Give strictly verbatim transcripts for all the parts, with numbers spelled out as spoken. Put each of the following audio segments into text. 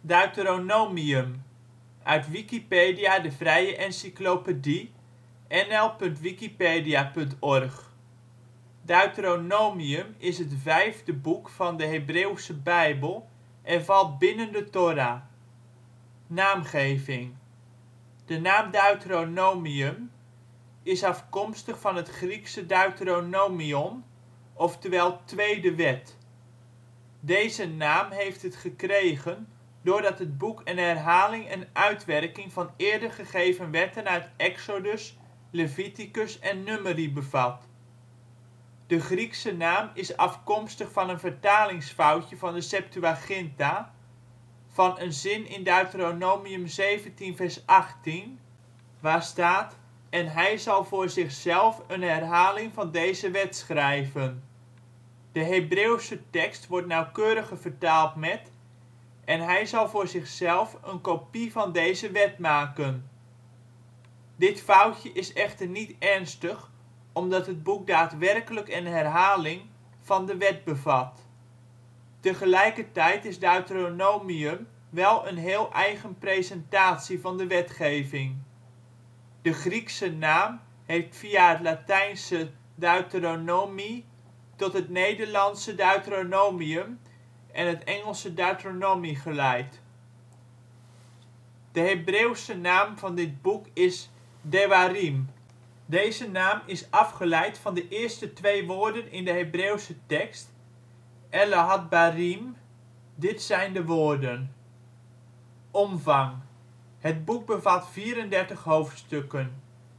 Deuteronomium, uit Wikipedia, de vrije encyclopedie. n l punt wikipedia punt org. Deuteronomium is het vijfde boek van de Hebreeuwse Bijbel en valt binnen de Thora. Naamgeving. De naam Deuteronomium is afkomstig van het Griekse Deuteronomion, oftewel tweede wet. Deze naam heeft het gekregen doordat het boek een herhaling en uitwerking van eerder gegeven wetten uit Exodus, Leviticus en Numeri bevat. De Griekse naam is afkomstig van een vertalingsfoutje van de Septuaginta van een zin in Deuteronomium zeventien vers achttien, waar staat: " En hij zal voor zichzelf een herhaling van deze wet schrijven ". De Hebreeuwse tekst wordt nauwkeuriger vertaald met: " En hij zal voor zichzelf een kopie van deze wet maken ". Dit foutje is echter niet ernstig, omdat het boek daadwerkelijk een herhaling van de wet bevat. Tegelijkertijd is Deuteronomium wel een heel eigen presentatie van de wetgeving. De Griekse naam heeft via het Latijnse Deuteronomii tot het Nederlandse Deuteronomium en het Engelse Deuteronomy geleid. De Hebreeuwse naam van dit boek is Dewariem. Deze naam is afgeleid van de eerste twee woorden in de Hebreeuwse tekst: Elle ha-debarim, dit zijn de woorden. Omvang. Het boek bevat vierendertig hoofdstukken.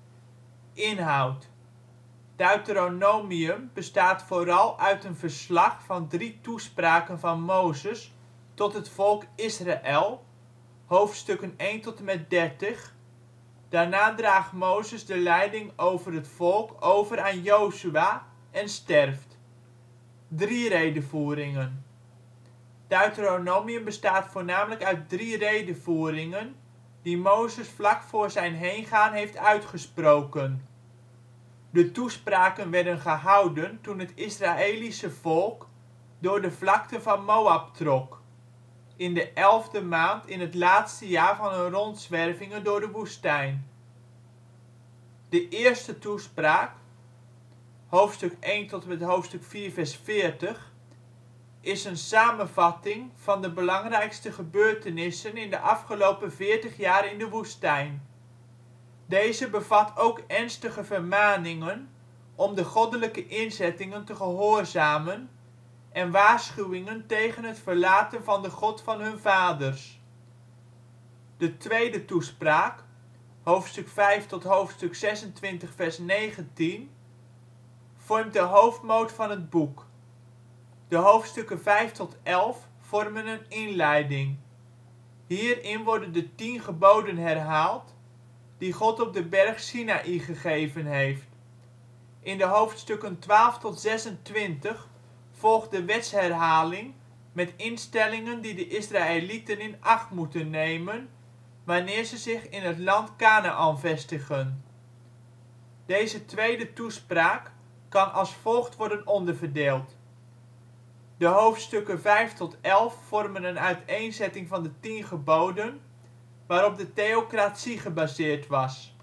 Inhoud. Deuteronomium bestaat vooral uit een verslag van drie toespraken van Mozes tot het volk Israël (hoofdstukken één tot en met dertig). Daarna draagt Mozes de leiding over het volk over aan Jozua en sterft. Drie redevoeringen. Deuteronomium bestaat voornamelijk uit drie redevoeringen die Mozes vlak voor zijn heengaan heeft uitgesproken. De toespraken werden gehouden toen het Israëlische volk door de vlakten van Moab trok, in de elfde maand in het laatste jaar van hun rondzwervingen door de woestijn. De eerste toespraak (hoofdstuk één tot en met hoofdstuk vier vers veertig) is een samenvatting van de belangrijkste gebeurtenissen in de afgelopen veertig jaar in de woestijn. Deze bevat ook ernstige vermaningen om de goddelijke inzettingen te gehoorzamen en waarschuwingen tegen het verlaten van de God van hun vaders. De tweede toespraak (hoofdstuk vijf tot hoofdstuk zesentwintig vers negentien) vormt de hoofdmoot van het boek. De hoofdstukken vijf tot elf vormen een inleiding. Hierin worden de tien geboden herhaald die God op de berg Sinaï gegeven heeft. In de hoofdstukken twaalf tot zesentwintig volgt de wetsherhaling met instellingen die de Israëlieten in acht moeten nemen wanneer ze zich in het land Kanaän vestigen. Deze tweede toespraak kan als volgt worden onderverdeeld. De hoofdstukken vijf tot elf vormen een uiteenzetting van de tien geboden waarop de theocratie gebaseerd was.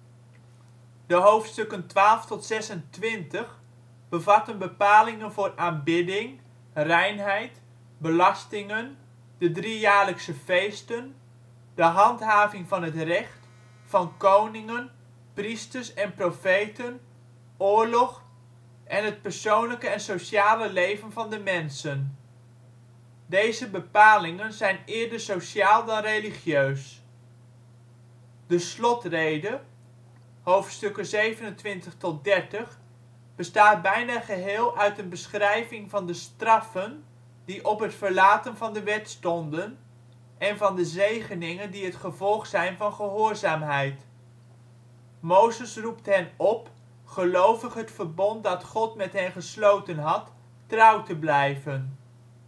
De hoofdstukken twaalf tot zesentwintig bevatten bepalingen voor aanbidding, reinheid, belastingen, de driejaarlijkse feesten, de handhaving van het recht, van koningen, priesters en profeten, oorlog en het persoonlijke en sociale leven van de mensen. Deze bepalingen zijn eerder sociaal dan religieus. De slotrede (hoofdstukken zevenentwintig tot dertig) bestaat bijna geheel uit een beschrijving van de straffen die op het verlaten van de wet stonden en van de zegeningen die het gevolg zijn van gehoorzaamheid. Mozes roept hen op gelovig het verbond dat God met hen gesloten had trouw te blijven.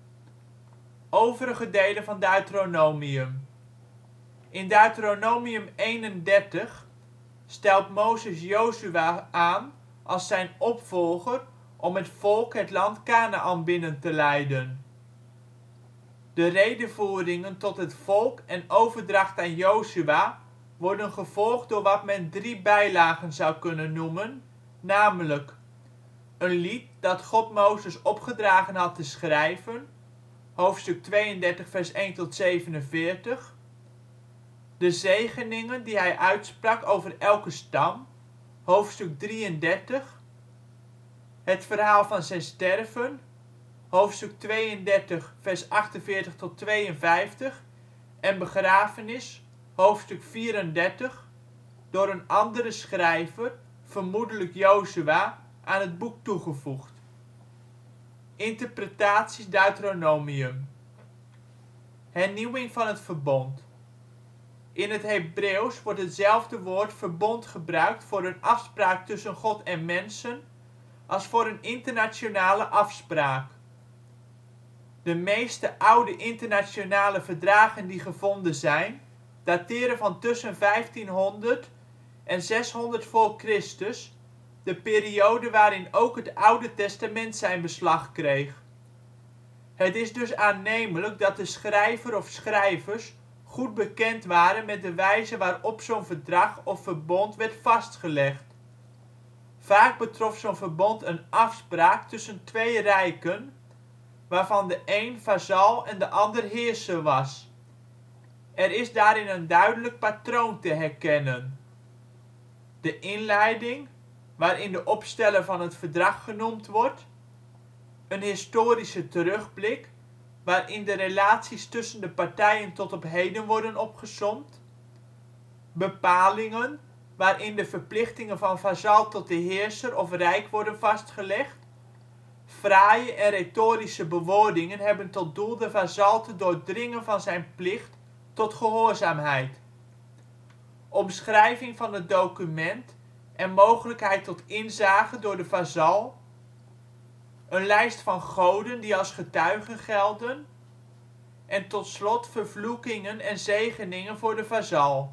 Overige delen van Deuteronomium. In Deuteronomium eenendertig stelt Mozes Jozua aan als zijn opvolger om het volk het land Kanaän binnen te leiden. De De redevoeringen tot het volk en overdracht aan Jozua worden gevolgd door wat men drie bijlagen zou kunnen noemen, namelijk: een lied dat God Mozes opgedragen had te schrijven (hoofdstuk tweeëndertig vers één tot zevenenveertig), de zegeningen die hij uitsprak over elke stam (hoofdstuk drieëndertig), het verhaal van zijn sterven (hoofdstuk tweeëndertig vers achtenveertig tot tweeënvijftig) en begrafenis (hoofdstuk vierendertig), door een andere schrijver, vermoedelijk Jozua, aan het boek toegevoegd. Interpretaties Deuteronomium. Hernieuwing van het verbond. In het Hebreeuws wordt hetzelfde woord verbond gebruikt voor een afspraak tussen God en mensen als voor een internationale afspraak. De meeste oude internationale verdragen die gevonden zijn, dateren van tussen vijftienhonderd en zeshonderd voor Christus, de periode waarin ook het Oude Testament zijn beslag kreeg. Het is dus aannemelijk dat de schrijver of schrijvers goed bekend waren met de wijze waarop zo 'n verdrag of verbond werd vastgelegd. Vaak betrof zo 'n verbond een afspraak tussen twee rijken, waarvan de een vazal en de ander heerser was. Er is daarin een duidelijk patroon te herkennen: de inleiding, waarin de opsteller van het verdrag genoemd wordt; een historische terugblik, waarin de relaties tussen de partijen tot op heden worden opgesomd; bepalingen, waarin de verplichtingen van vazal tot de heerser of rijk worden vastgelegd. Fraaie en retorische bewoordingen hebben tot doel de vazal te doordringen van zijn plicht tot gehoorzaamheid. Omschrijving van het document en mogelijkheid tot inzage door de vazal. Een lijst van goden die als getuigen gelden. En tot slot vervloekingen en zegeningen voor de vazal.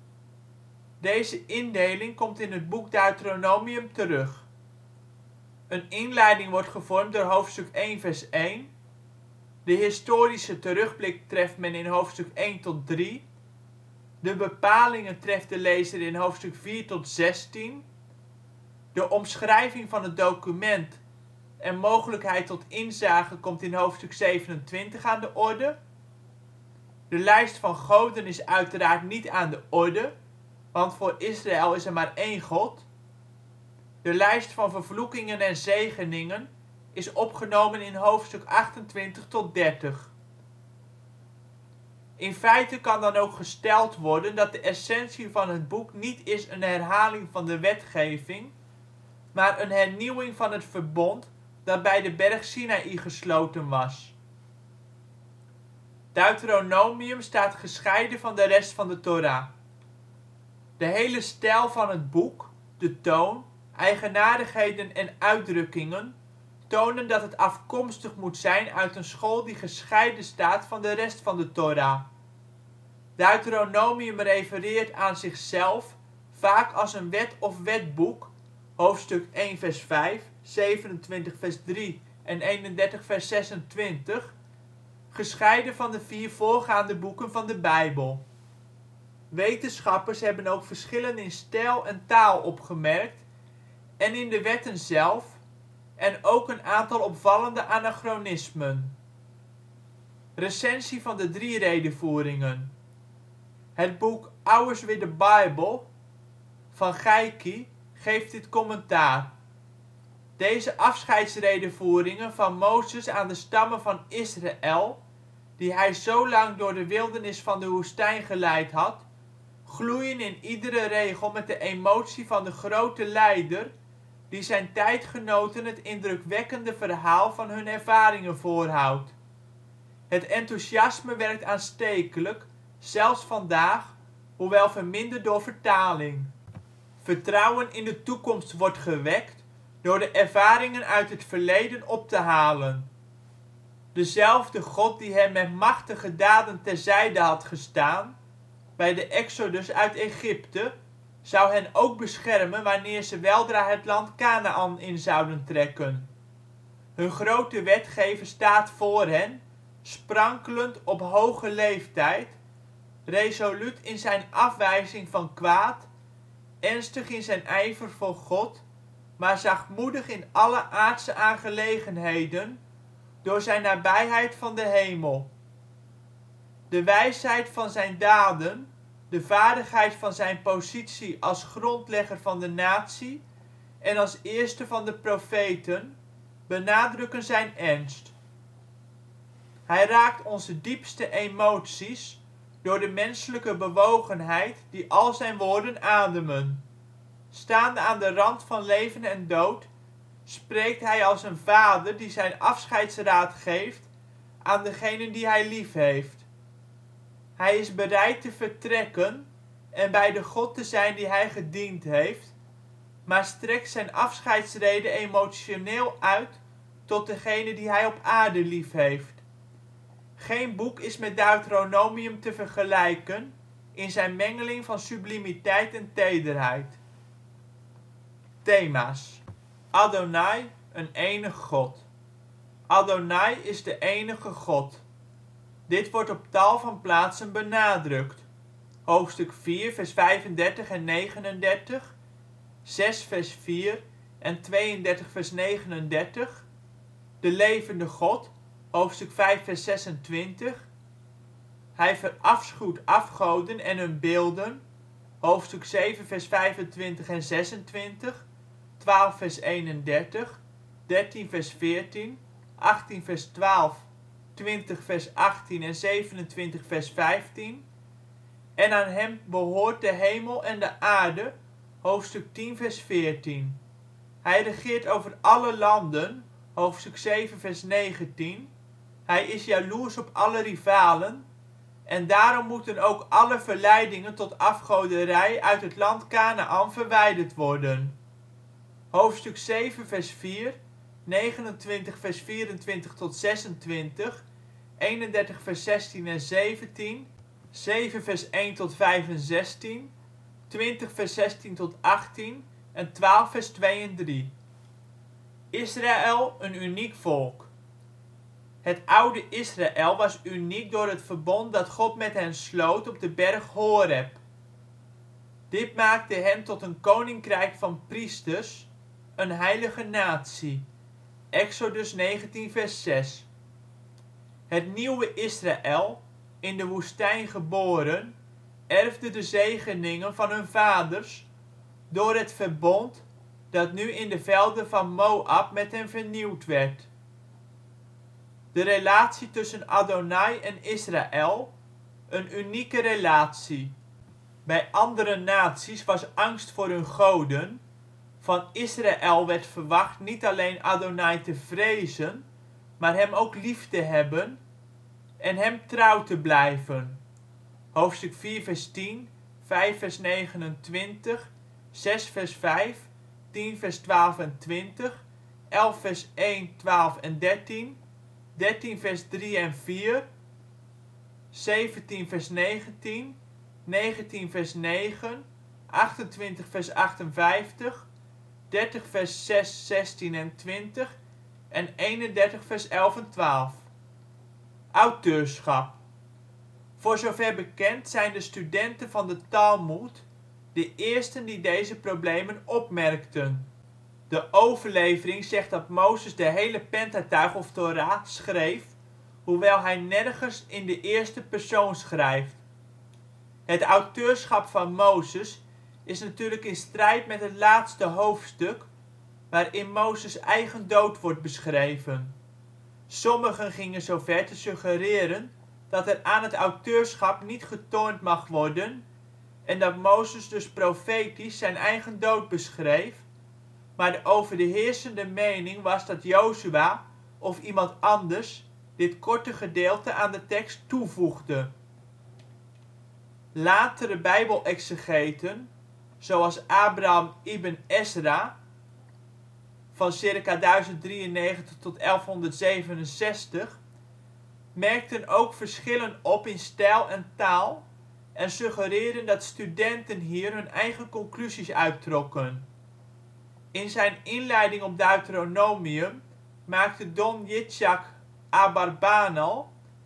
Deze indeling komt in het boek Deuteronomium terug. Een inleiding wordt gevormd door hoofdstuk één vers één. De historische terugblik treft men in hoofdstuk één tot drie. De bepalingen treft de lezer in hoofdstuk vier tot zestien. De omschrijving van het document en mogelijkheid tot inzage komt in hoofdstuk zevenentwintig aan de orde. De lijst van goden is uiteraard niet aan de orde, want voor Israël is er maar één God. De lijst van vervloekingen en zegeningen is opgenomen in hoofdstuk achtentwintig tot dertig. In feite kan dan ook gesteld worden dat de essentie van het boek niet is een herhaling van de wetgeving, maar een hernieuwing van het verbond dat bij de berg Sinaï gesloten was. Deuteronomium staat gescheiden van de rest van de Thora. De hele stijl van het boek, de toon, eigenaardigheden en uitdrukkingen tonen dat het afkomstig moet zijn uit een school die gescheiden staat van de rest van de Thora. Deuteronomium refereert aan zichzelf vaak als een wet of wetboek (hoofdstuk één vers vijf, zevenentwintig vers drie en eenendertig vers zesentwintig), gescheiden van de vier voorgaande boeken van de Bijbel. Wetenschappers hebben ook verschillen in stijl en taal opgemerkt en in de wetten zelf en ook een aantal opvallende anachronismen. Recensie van de drie redevoeringen. Het boek Hours with the Bible van Geikie geeft dit commentaar: deze afscheidsredevoeringen van Mozes aan de stammen van Israël, die hij zo lang door de wildernis van de woestijn geleid had, gloeien in iedere regel met de emotie van de grote leider die zijn tijdgenoten het indrukwekkende verhaal van hun ervaringen voorhoudt. Het enthousiasme werkt aanstekelijk, zelfs vandaag, hoewel verminderd door vertaling. Vertrouwen in de toekomst wordt gewekt door de ervaringen uit het verleden op te halen. Dezelfde God die hen met machtige daden terzijde had gestaan bij de exodus uit Egypte, zou hen ook beschermen wanneer ze weldra het land Kanaän in zouden trekken. Hun grote wetgever staat voor hen, sprankelend op hoge leeftijd, resoluut in zijn afwijzing van kwaad, ernstig in zijn ijver voor God, maar zachtmoedig in alle aardse aangelegenheden door zijn nabijheid van de hemel. De wijsheid van zijn daden, de vaardigheid van zijn positie als grondlegger van de natie en als eerste van de profeten, benadrukken zijn ernst. Hij raakt onze diepste emoties door de menselijke bewogenheid die al zijn woorden ademen. Staande aan de rand van leven en dood spreekt hij als een vader die zijn afscheidsraad geeft aan degenen die hij liefheeft. Hij is bereid te vertrekken en bij de God te zijn die hij gediend heeft, maar strekt zijn afscheidsrede emotioneel uit tot degenen die hij op aarde liefheeft. Geen boek is met Deuteronomium te vergelijken in zijn mengeling van sublimiteit en tederheid. Thema 's Adonai, een enig God. Adonai is de enige God. Dit wordt op tal van plaatsen benadrukt. Hoofdstuk vier vers vijfendertig en negenendertig, zes vers vier en tweeëndertig vers negenendertig. De levende God, hoofdstuk vijf vers zesentwintig. Hij verafschuwt afgoden en hun beelden, hoofdstuk zeven vers vijfentwintig en zesentwintig, twaalf vers eenendertig, dertien vers veertien, achttien vers twaalf, twintig vers achttien en zevenentwintig vers vijftien. En aan hem behoort de hemel en de aarde, hoofdstuk tien vers veertien. Hij regeert over alle landen, hoofdstuk zeven vers negentien. Hij is jaloers op alle rivalen, en daarom moeten ook alle verleidingen tot afgoderij uit het land Kanaän verwijderd worden. Hoofdstuk zeven vers vier, negenentwintig vers vierentwintig tot zesentwintig, eenendertig vers zestien en zeventien, zeven vers één tot vijf en zestien, twintig vers zestien tot achttien en twaalf vers twee en drie. Israël, een uniek volk. Het oude Israël was uniek door het verbond dat God met hen sloot op de berg Horeb. Dit maakte hen tot een koninkrijk van priesters, een heilige natie. Exodus negentien vers zes. Het nieuwe Israël, in de woestijn geboren, erfde de zegeningen van hun vaders, door het verbond dat nu in de velden van Moab met hen vernieuwd werd. De relatie tussen Adonai en Israël, een unieke relatie. Bij andere naties was angst voor hun goden, van Israël werd verwacht niet alleen Adonai te vrezen, maar hem ook lief te hebben en hem trouw te blijven. Hoofdstuk vier vers tien, vijf vers negenentwintig, zes vers vijf, tien vers twaalf en twintig, elf vers één, twaalf en dertien, dertien vers drie en vier, zeventien vers negentien, negentien vers negen, achtentwintig vers achtenvijftig, dertig vers zes, zestien en twintig en eenendertig vers elf en twaalf. Auteurschap. Voor zover bekend zijn de studenten van de Talmoed de eersten die deze problemen opmerkten. De overlevering zegt dat Mozes de hele Pentateuch of Thora schreef, hoewel hij nergens in de eerste persoon schrijft. Het auteurschap van Mozes is natuurlijk in strijd met het laatste hoofdstuk, waarin Mozes ' eigen dood wordt beschreven. Sommigen gingen zover te suggereren dat er aan het auteurschap niet getornd mag worden en dat Mozes dus profetisch zijn eigen dood beschreef, maar de overheersende mening was dat Jozua of iemand anders dit korte gedeelte aan de tekst toevoegde. Latere bijbelexegeten, zoals Abraham ibn Ezra van ca. duizend drieënnegentig tot elfhonderdzevenenzestig, merkten ook verschillen op in stijl en taal en suggereerden dat studenten hier hun eigen conclusies uittrokken. In zijn inleiding op Deuteronomium maakte Don Yitzhak Abarbanel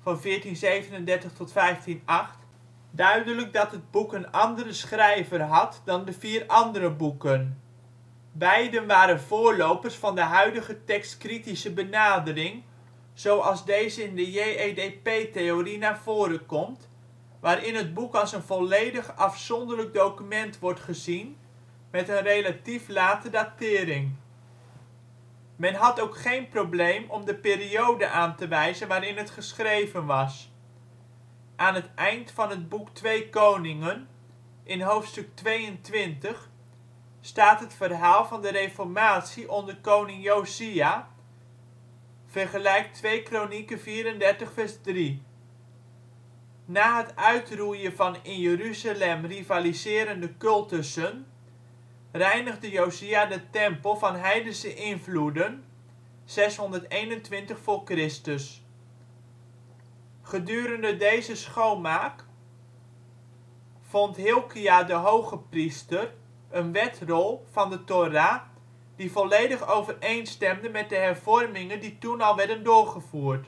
veertien zevenendertig tot vijftien acht duidelijk dat het boek een andere schrijver had dan de vier andere boeken. Beiden waren voorlopers van de huidige tekstkritische benadering, zoals deze in de J E D P-theorie naar voren komt, waarin het boek als een volledig afzonderlijk document wordt gezien met een relatief late datering. Men had ook geen probleem om de periode aan te wijzen waarin het geschreven was. Aan het eind van het boek Twee Koningen, in hoofdstuk tweeëntwintig, staat het verhaal van de reformatie onder koning Josia (vergelijk twee Kronieken vierendertig vers drie). Na het uitroeien van in Jeruzalem rivaliserende cultussen, reinigde Josia de tempel van heidense invloeden (zeshonderdeenentwintig voor Christus). Gedurende deze schoonmaak vond Hilkia de hogepriester een wetrol van de Thora die volledig overeenstemde met de hervormingen die toen al werden doorgevoerd.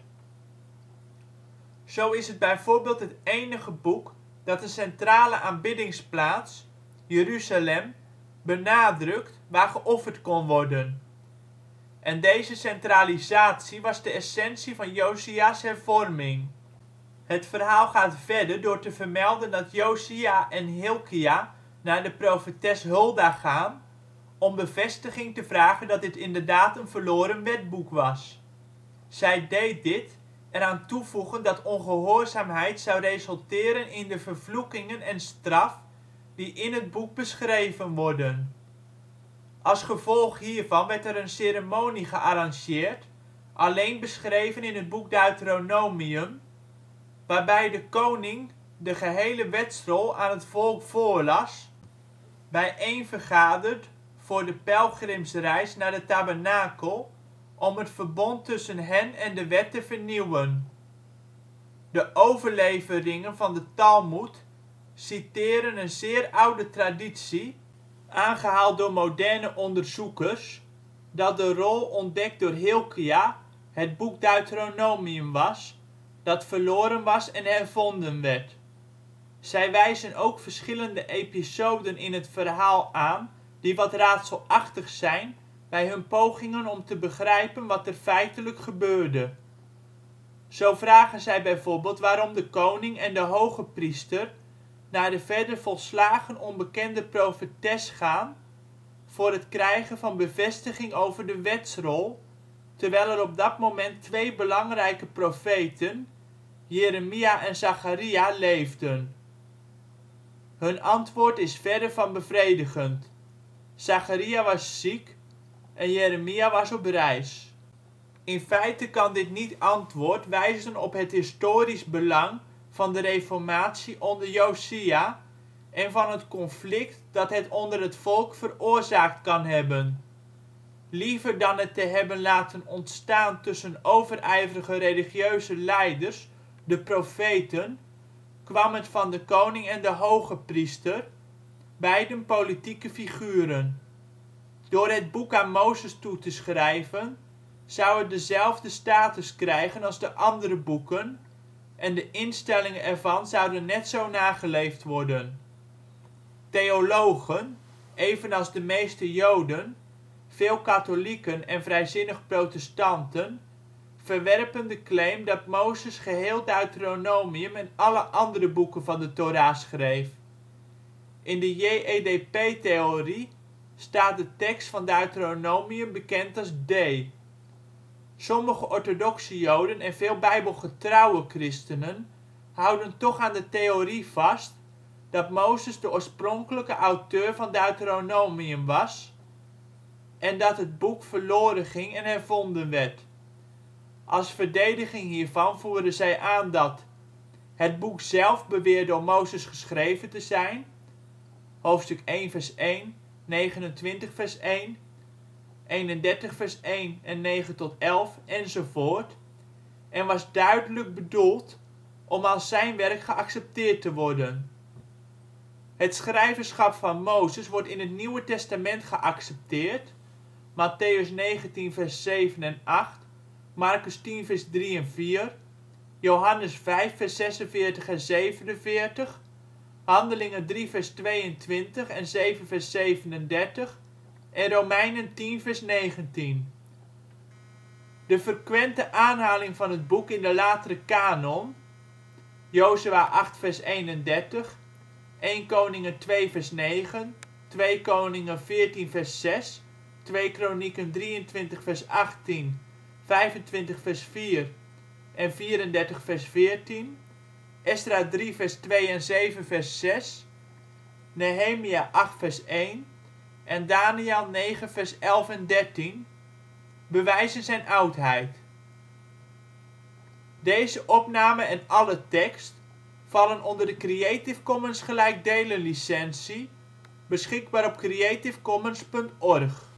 Zo is het bijvoorbeeld het enige boek dat de centrale aanbiddingsplaats, Jeruzalem, benadrukt waar geofferd kon worden. En deze centralisatie was de essentie van Josia 's hervorming. Het verhaal gaat verder door te vermelden dat Josia en Hilkia naar de profetes Hulda gaan om bevestiging te vragen dat dit inderdaad een verloren wetboek was. Zij deed dit, eraan toevoegend dat ongehoorzaamheid zou resulteren in de vervloekingen en straf die in het boek beschreven worden. Als gevolg hiervan werd er een ceremonie gearrangeerd, alleen beschreven in het boek Deuteronomium, waarbij de koning de gehele wetsrol aan het volk voorlas, bijeenvergaderd voor de pelgrimsreis naar de tabernakel om het verbond tussen hen en de wet te vernieuwen. De overleveringen van de Talmoed citeren een zeer oude traditie, aangehaald door moderne onderzoekers, dat de rol ontdekt door Hilkia het boek Deuteronomium was, dat verloren was en hervonden werd. Zij wijzen ook verschillende episoden in het verhaal aan die wat raadselachtig zijn bij hun pogingen om te begrijpen wat er feitelijk gebeurde. Zo vragen zij bijvoorbeeld waarom de koning en de hogepriester naar de verder volslagen onbekende profetes gaan voor het krijgen van bevestiging over de wetsrol, terwijl er op dat moment twee belangrijke profeten, Jeremia en Zacharia, leefden. Hun antwoord is verre van bevredigend. Zacharia was ziek en Jeremia was op reis. In feite kan dit niet-antwoord wijzen op het historisch belang van de reformatie onder Josia en van het conflict dat het onder het volk veroorzaakt kan hebben. Liever dan het te hebben laten ontstaan tussen overijverige religieuze leiders, de profeten, kwam het van de koning en de hogepriester, beiden politieke figuren. Door het boek aan Mozes toe te schrijven zou het dezelfde status krijgen als de andere boeken en de instellingen ervan zouden net zo nageleefd worden. Theologen, evenals de meeste Joden, veel katholieken en vrijzinnig protestanten, verwerpen de claim dat Mozes geheel Deuteronomium en alle andere boeken van de Thora schreef. In de J E D P-theorie staat de tekst van Deuteronomium bekend als D. Sommige orthodoxe Joden en veel bijbelgetrouwe christenen houden toch aan de theorie vast dat Mozes de oorspronkelijke auteur van Deuteronomium was en dat het boek verloren ging en hervonden werd. Als verdediging hiervan voeren zij aan dat: het boek zelf beweert door Mozes geschreven te zijn (hoofdstuk één vers één, negenentwintig vers één, eenendertig vers één en negen tot elf, enzovoort) en was duidelijk bedoeld om als zijn werk geaccepteerd te worden. Het schrijverschap van Mozes wordt in het Nieuwe Testament geaccepteerd (Mattheüs negentien vers zeven en acht, Marcus tien vers drie en vier, Johannes vijf vers zesenveertig en zevenenveertig, Handelingen drie vers tweeëntwintig en zeven vers zevenendertig en Romeinen tien vers negentien. De frequente aanhaling van het boek in de latere canon (Jozua acht vers eenendertig, eerste Koningen twee vers negen, tweede Koningen veertien vers zes, tweede Kronieken drieëntwintig vers achttien, vijfentwintig vers vier en vierendertig vers veertien, Esdra drie vers twee en zeven vers zes, Nehemia acht vers één en Daniël negen vers elf en dertien) bewijzen zijn oudheid. Deze opname en alle tekst vallen onder de Creative Commons gelijkdelen licentie, beschikbaar op creativecommons punt org